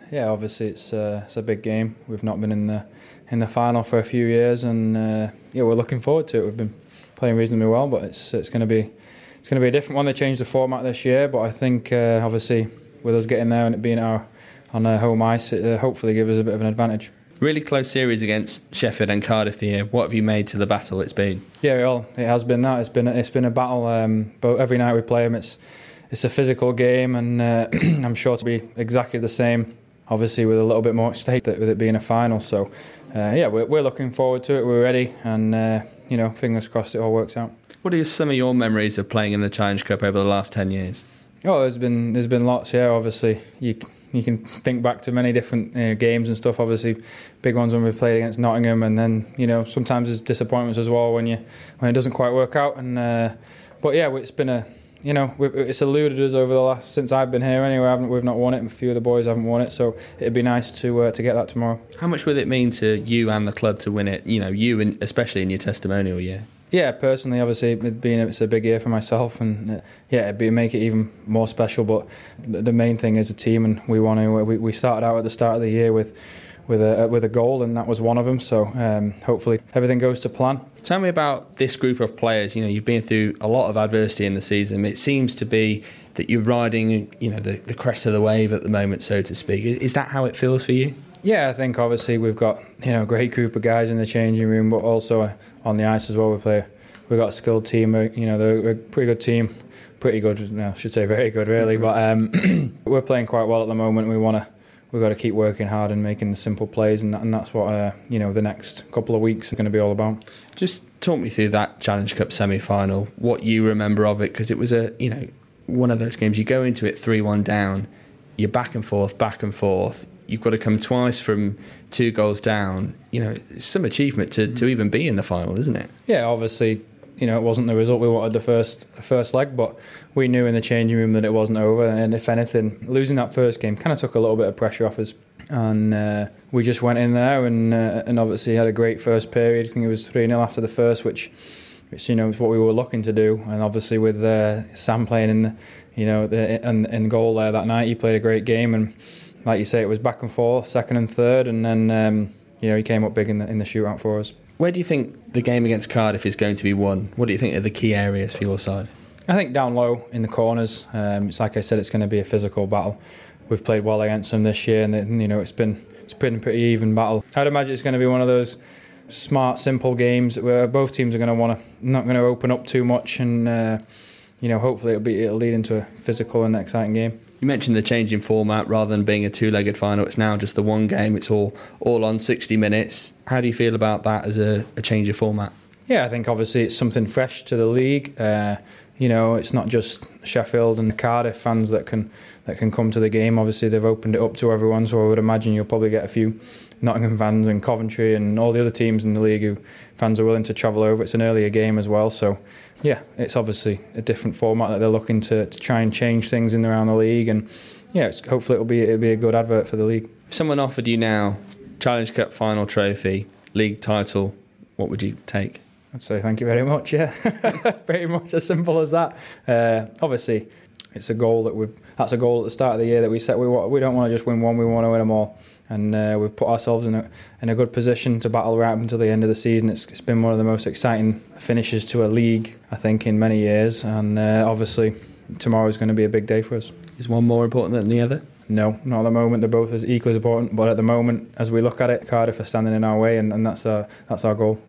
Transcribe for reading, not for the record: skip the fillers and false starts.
Yeah. Obviously, it's a big game. We've not been in the final for a few years, and yeah, we're looking forward to it. We've been playing reasonably well, but it's going to be a different one. They changed the format this year, but I think obviously with us getting there and it being on home ice, it hopefully gives us a bit of an advantage. Really close series against Sheffield and Cardiff here. What have you made to the battle it's been? Yeah, it has been that. It's been a battle. But every night we play them, it's a physical game, and I'm sure to be exactly the same. Obviously, with a little bit more at stake with it being a final. So, yeah, we're looking forward to it. We're ready, and fingers crossed it all works out. What are some of your memories of playing in the Challenge Cup over the last 10 years? Oh, there's been lots. Yeah, obviously you can think back to many different games and stuff. Obviously, big ones when we've played against Nottingham, and then sometimes there's disappointments as well when it doesn't quite work out. And but yeah, it's been it's eluded us over the last since I've been here. Anyway, we've not won it, and a few of the boys haven't won it. So it'd be nice to get that tomorrow. How much will it mean to you and the club to win it? You and especially in your testimonial year. Yeah, personally, obviously, it's a big year for myself, and it'd make it even more special. But the main thing is a team, and we started out at the start of the year with a goal, and that was one of them. So hopefully everything goes to plan. Tell me about this group of players. You've been through a lot of adversity in the season. It seems to be that you're riding, the crest of the wave at the moment, so to speak. Is that how it feels for you? Yeah, I think obviously we've got a great group of guys in the changing room, but also on the ice as well. We've got a skilled team. They're a pretty good team. Pretty good. No, I should say very good, really. But we're playing quite well at the moment. We've got to keep working hard and making the simple plays, and that's what the next couple of weeks are going to be all about. Just talk me through that Challenge Cup semi-final. What you remember of it, because it was one of those games. You go into it 3-1 down. You're back and forth. You've got to come twice from 2 goals down. It's some achievement to even be in the final, isn't it? Yeah, obviously, it wasn't the result we wanted the first leg, but we knew in the changing room that it wasn't over. And if anything, losing that first game kind of took a little bit of pressure off us. And we just went in there and obviously had a great first period. I think it was 3-0 after the first, which is what we were looking to do. And obviously with Sam playing in the goal there that night, he played a great game. And like you say, it was back and forth, second and third, and then he came up big in the shootout for us. Where do you think the game against Cardiff is going to be won? What do you think are the key areas for your side? I think down low in the corners. It's like I said, it's going to be a physical battle. We've played well against them this year, and it's been a pretty even battle. I'd imagine it's going to be one of those smart, simple games where both teams are going to not going to open up too much, and hopefully it'll lead into a physical and exciting game. You mentioned the change in format. Rather than being a 2-legged final, it's now just the one game. It's all on 60 minutes. How do you feel about that as a change of format? Yeah, I think obviously it's something fresh to the league. It's not just Sheffield and Cardiff fans that can come to the game. Obviously they've opened it up to everyone, so I would imagine you'll probably get a few Nottingham fans and Coventry and all the other teams in the league who fans are willing to travel over. It's an earlier game as well, so yeah, it's obviously a different format that they're looking to try and change things in around the league, and yeah, hopefully it'll be a good advert for the league. If someone offered you now Challenge Cup final trophy, league title, what would you take? I'd say thank you very much. Yeah, pretty much as simple as that. Obviously, it's a goal that's a goal at the start of the year that we set. We don't want to just win one; we want to win them all. And we've put ourselves in a good position to battle right up until the end of the season. It's been one of the most exciting finishes to a league, I think, in many years. And obviously, tomorrow is going to be a big day for us. Is one more important than the other? No, not at the moment. They're both as equally as important. But at the moment, as we look at it, Cardiff are standing in our way, and that's our goal.